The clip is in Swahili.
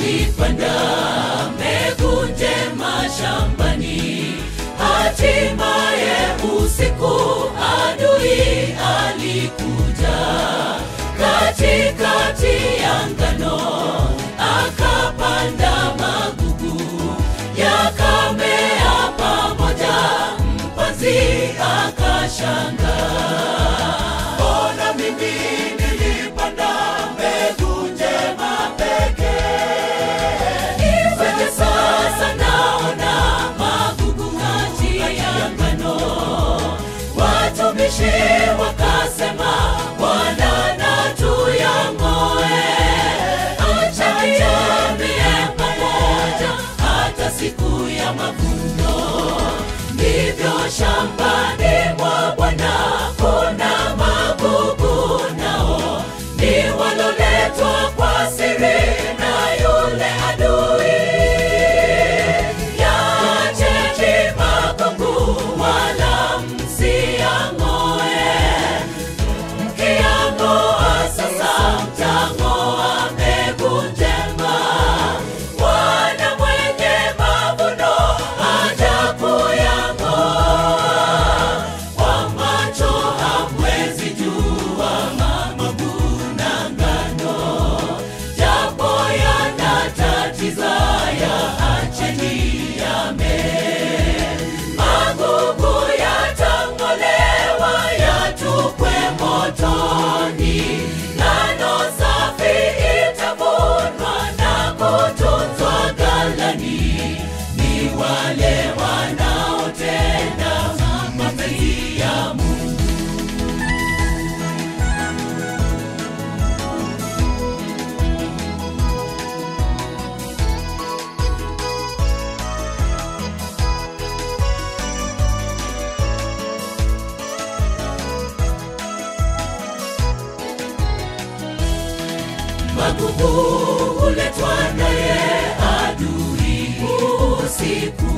alipanda mbegu njema shambani, hatimaye usiku adui alikuja katikati ya ngano, akapanda magugu yakamea pamoja, mpanzi akashangaa. Mbona mimi nilipanda mbegu njema pekee? Iweje sasa naona magugu kati ya ngano? Watumishi wakasema, Bwana na tuyang'oe, acha tutumie pamoja hata siku ya mavuno. Ndivyo shambani mwa Bwana kuna magugu, nao ni waloletwa kwa siri na yule adui. Yaacheni magugu wala msiyang'oe, mkiyang'oa sasa mtang'oa mbegu njema. Bwana mwenye mavuno aja kuyang'oa, kwa macho hamwezi jua magugu na ngano, japo yanatatiza yaacheni yamee. Magugu yatang'olewa yatupwe motoni, ngano safi itavunwa na kutunzwa ghalani. Ni wale wanaotenda mapenzi ya Mungu. Magugu huletwa naye adui usiku,